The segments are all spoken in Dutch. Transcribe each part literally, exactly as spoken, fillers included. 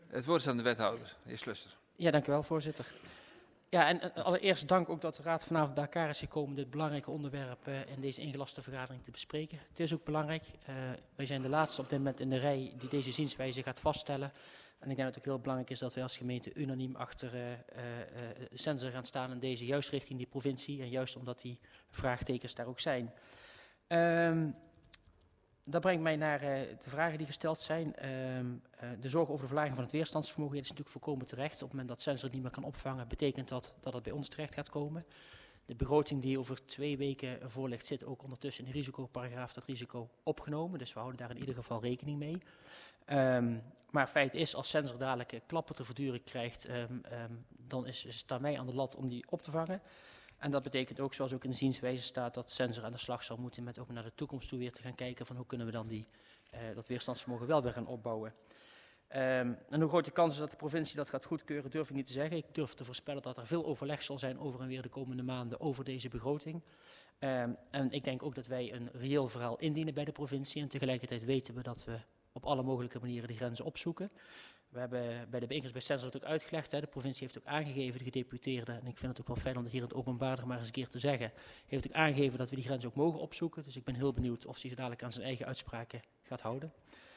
Het woord is aan de wethouder, de heer Sluster. Ja, dank u wel, voorzitter. Ja, en allereerst dank ook dat de Raad vanavond bij elkaar is gekomen dit belangrijke onderwerp uh, in deze ingelaste vergadering te bespreken. Het is ook belangrijk. Uh, wij zijn de laatste op dit moment in de rij die deze zienswijze gaat vaststellen. En ik denk dat het ook heel belangrijk is dat wij als gemeente unaniem achter uh, uh, uh, Sensor gaan staan in deze, juist richting die provincie. En juist omdat die vraagtekens daar ook zijn. Um, Dat brengt mij naar uh, de vragen die gesteld zijn. Uh, uh, de zorg over de verlaging van het weerstandsvermogen is natuurlijk volkomen terecht. Op het moment dat Sensor het niet meer kan opvangen, betekent dat dat het bij ons terecht gaat komen. De begroting die over twee weken voor ligt, zit ook ondertussen in de risicoparagraaf dat risico opgenomen. Dus we houden daar in ieder geval rekening mee. Um, maar feit is, als Sensor dadelijk klappen te verduren krijgt, um, um, dan is, is het aan mij aan de lat om die op te vangen. En dat betekent ook, zoals ook in de zienswijze staat, dat Sensor aan de slag zal moeten met ook naar de toekomst toe weer te gaan kijken van hoe kunnen we dan die, uh, dat weerstandsvermogen wel weer gaan opbouwen. Um, en hoe groot de kans is dat de provincie dat gaat goedkeuren, durf ik niet te zeggen. Ik durf te voorspellen dat er veel overleg zal zijn over en weer de komende maanden over deze begroting. Um, en ik denk ook dat wij een reëel verhaal indienen bij de provincie. En tegelijkertijd weten we dat we op alle mogelijke manieren die grenzen opzoeken. We hebben bij de bijeenkomst bij Sensor het ook uitgelegd. Hè. De provincie heeft ook aangegeven, de gedeputeerde, en ik vind het ook wel fijn om dat hier in het openbaar maar eens een keer te zeggen, heeft ook aangegeven dat we die grens ook mogen opzoeken. Dus ik ben heel benieuwd of hij zich dadelijk aan zijn eigen uitspraken gaat houden.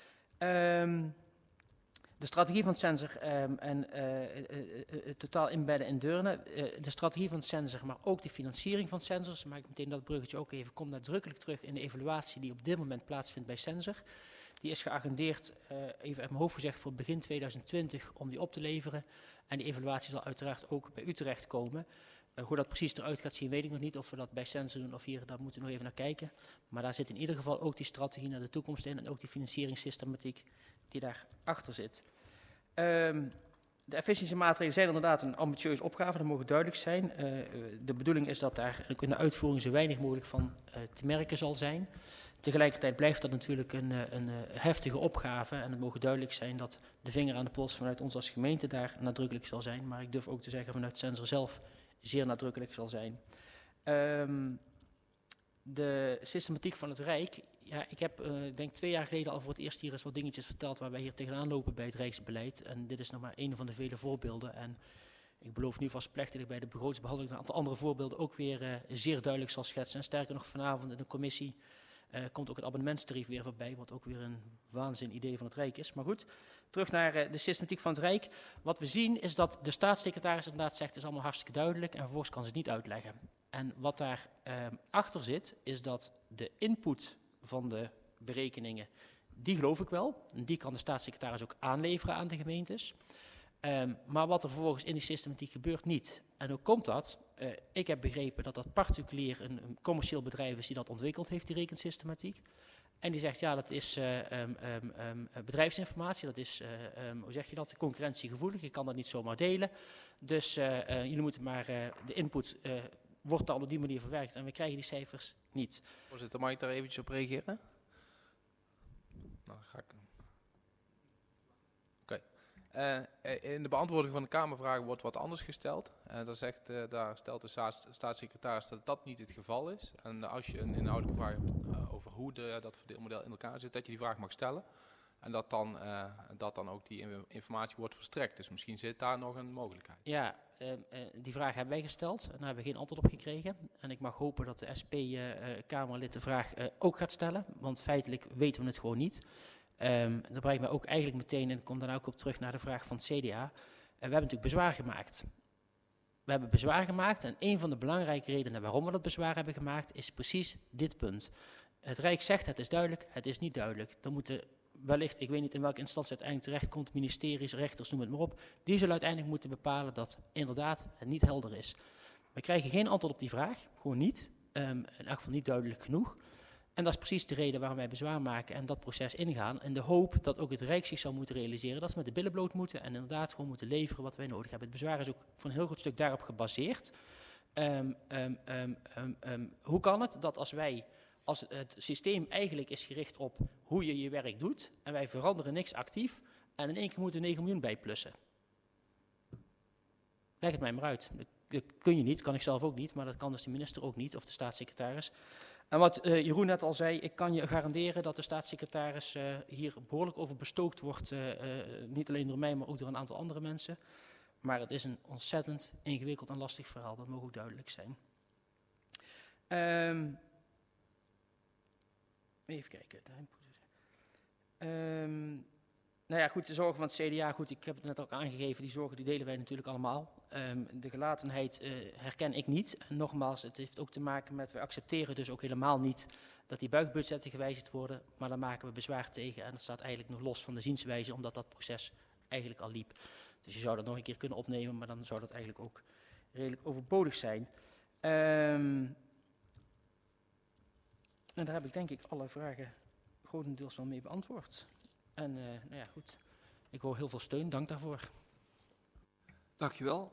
Um, de strategie van Sensor um, en uh, uh, uh, uh, totaal inbedden in Deurne. Uh, de strategie van Sensor, maar ook de financiering van Sensor, maak ik meteen dat bruggetje ook even, komt nadrukkelijk terug in de evaluatie die op dit moment plaatsvindt bij Sensor. Die is geagendeerd, uh, even uit mijn hoofd gezegd, voor begin tweeduizend twintig om die op te leveren. En die evaluatie zal uiteraard ook bij u terechtkomen. Uh, hoe dat precies eruit gaat zien, weet ik nog niet. Of we dat bij Sensor doen of hier, daar moeten we nog even naar kijken. Maar daar zit in ieder geval ook die strategie naar de toekomst in. En ook die financieringssystematiek die daarachter zit. Um, de efficiëntiemaatregelen zijn inderdaad een ambitieuze opgave, dat mogen duidelijk zijn. Uh, de bedoeling is dat daar in de uitvoering zo weinig mogelijk van uh, te merken zal zijn. Tegelijkertijd blijft dat natuurlijk een, een, een heftige opgave en het mogen duidelijk zijn dat de vinger aan de pols vanuit ons als gemeente daar nadrukkelijk zal zijn. Maar ik durf ook te zeggen vanuit Sensor zelf zeer nadrukkelijk zal zijn. Um, de systematiek van het Rijk. Ja, ik heb uh, denk twee jaar geleden al voor het eerst hier eens wat dingetjes verteld waar wij hier tegenaan lopen bij het Rijksbeleid. En dit is nog maar een van de vele voorbeelden. En ik beloof nu vast plechtig bij de begrotingsbehandeling een aantal andere voorbeelden ook weer uh, zeer duidelijk zal schetsen. En sterker nog, vanavond in de commissie Uh, komt ook het abonnementstarief weer voorbij, wat ook weer een waanzin idee van het Rijk is. Maar goed, terug naar uh, de systematiek van het Rijk. Wat we zien is dat de staatssecretaris inderdaad zegt, het is allemaal hartstikke duidelijk en vervolgens kan ze het niet uitleggen. En wat daar uh, achter zit, is dat de input van de berekeningen, die geloof ik wel. En die kan de staatssecretaris ook aanleveren aan de gemeentes. Um, maar wat er vervolgens in die systematiek gebeurt, niet. En hoe komt dat? Uh, ik heb begrepen dat dat particulier een, een commercieel bedrijf is die dat ontwikkeld heeft, die rekensystematiek. En die zegt, ja, dat is uh, um, um, um, bedrijfsinformatie, dat is, uh, um, hoe zeg je dat, concurrentiegevoelig. Je kan dat niet zomaar delen. Dus uh, uh, jullie moeten maar, uh, de input uh, wordt dan op die manier verwerkt. En we krijgen die cijfers niet. Voorzitter, mag ik daar eventjes op reageren? Nou, ga ik... Uh, in de beantwoording van de Kamervragen wordt wat anders gesteld. Uh, daar, zegt, uh, daar stelt de staats, staatssecretaris dat dat niet het geval is. En uh, als je een inhoudelijke vraag hebt uh, over hoe de, dat verdeelmodel in elkaar zit, dat je die vraag mag stellen. En dat dan, uh, dat dan ook die informatie wordt verstrekt. Dus misschien zit daar nog een mogelijkheid. Ja, uh, uh, die vraag hebben wij gesteld en daar hebben we geen antwoord op gekregen. En ik mag hopen dat de S P-Kamerlid uh, de vraag uh, ook gaat stellen, want feitelijk weten we het gewoon niet. Um, dat brengt mij ook eigenlijk meteen, en ik kom daarna ook op terug naar de vraag van het C D A. Uh, we hebben natuurlijk bezwaar gemaakt. We hebben bezwaar gemaakt en een van de belangrijke redenen waarom we dat bezwaar hebben gemaakt is precies dit punt. Het Rijk zegt het is duidelijk, het is niet duidelijk. Dan moeten wellicht, ik weet niet in welke instantie uiteindelijk terechtkomt, ministeries, rechters, noem het maar op. Die zullen uiteindelijk moeten bepalen dat inderdaad het niet helder is. We krijgen geen antwoord op die vraag, gewoon niet. Um, in elk geval niet duidelijk genoeg. En dat is precies de reden waarom wij bezwaar maken en dat proces ingaan. En de hoop dat ook het Rijk zich zal moeten realiseren dat we met de billen bloot moeten en inderdaad gewoon moeten leveren wat wij nodig hebben. Het bezwaar is ook voor een heel groot stuk daarop gebaseerd. Um, um, um, um, um, hoe kan het dat als wij, als het systeem eigenlijk is gericht op hoe je je werk doet en wij veranderen niks actief en in één keer moeten we negen miljoen bijplussen? Leg het mij maar uit. Dat kun je niet, kan ik zelf ook niet, maar dat kan dus de minister ook niet of de staatssecretaris. En wat uh, Jeroen net al zei, ik kan je garanderen dat de staatssecretaris uh, hier behoorlijk over bestookt wordt. Uh, uh, niet alleen door mij, maar ook door een aantal andere mensen. Maar het is een ontzettend ingewikkeld en lastig verhaal, dat mag ook duidelijk zijn. Um, even kijken. Um, nou ja, goed, de zorgen van het C D A, goed, ik heb het net ook aangegeven, die zorgen die delen wij natuurlijk allemaal. Um, de gelatenheid uh, herken ik niet. En nogmaals, het heeft ook te maken met, we accepteren dus ook helemaal niet dat die buigbudgetten gewijzigd worden, maar daar maken we bezwaar tegen en dat staat eigenlijk nog los van de zienswijze, omdat dat proces eigenlijk al liep. Dus je zou dat nog een keer kunnen opnemen, maar dan zou dat eigenlijk ook redelijk overbodig zijn. Um, en daar heb ik denk ik alle vragen grotendeels wel mee beantwoord. En uh, nou ja, goed, ik hoor heel veel steun, dank daarvoor. Dankjewel.